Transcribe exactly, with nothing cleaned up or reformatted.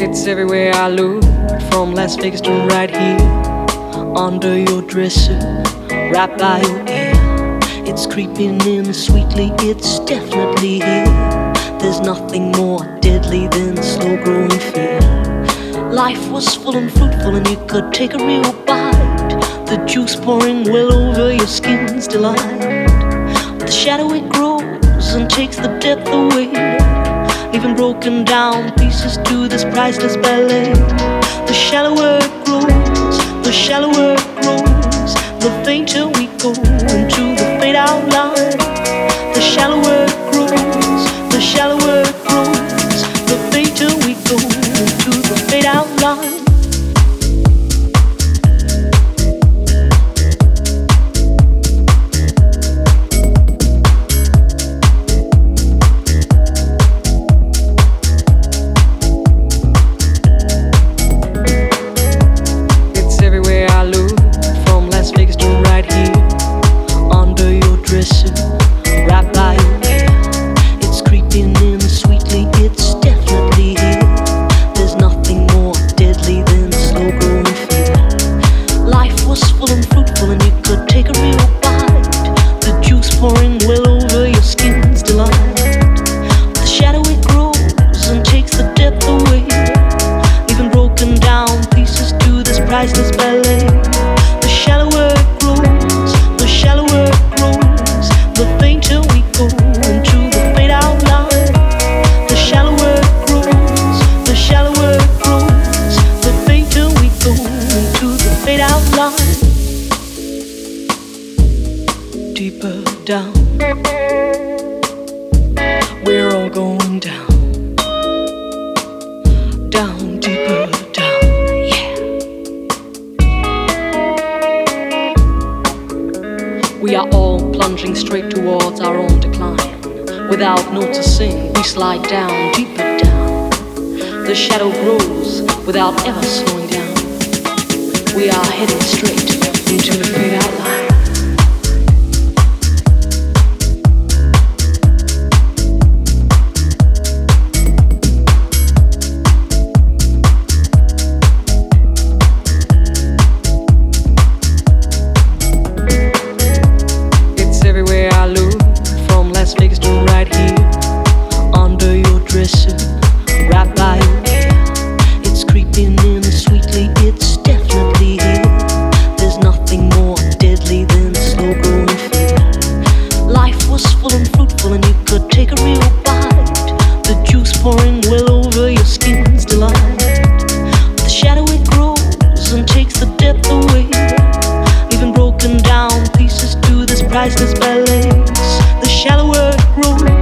It's everywhere I look, from Las Vegas to right here. Under your dresser, right by your ear. It's creeping in sweetly, it's definitely here. There's nothing more deadly than slow-growing fear. Life was full and fruitful and you could take a real bite. The juice pouring well over your skin's delight. The shadow it grows and takes the depth away, leaving broken down pieces to this priceless ballet. The shallower it grows, the shallower it grows, the fainter we go into the fade out line. The shallower it grows, the shallower it grows, the fainter we go into the fade out line. Priceless ballet. The shallower it grows, the shallower it grows, the fainter we go into the fade out line. The shallower it grows, the shallower it grows, the fainter we go into the fade out line. Deeper down, we're all going down. Down, deeper down. We are all plunging straight towards our own decline. Without noticing, we slide down, deeper down. The shadow grows without ever slowing down. We are heading straight into the fade out line. Right by your ear, it's creeping in sweetly, it's definitely here. There's nothing more deadly than slow-growing fear. Life was full and fruitful and you could take a real bite. The juice pouring well over your skin's delight. The shadow it grows and takes the depth away, leaving broken down pieces to this priceless ballet. The shallower it grows,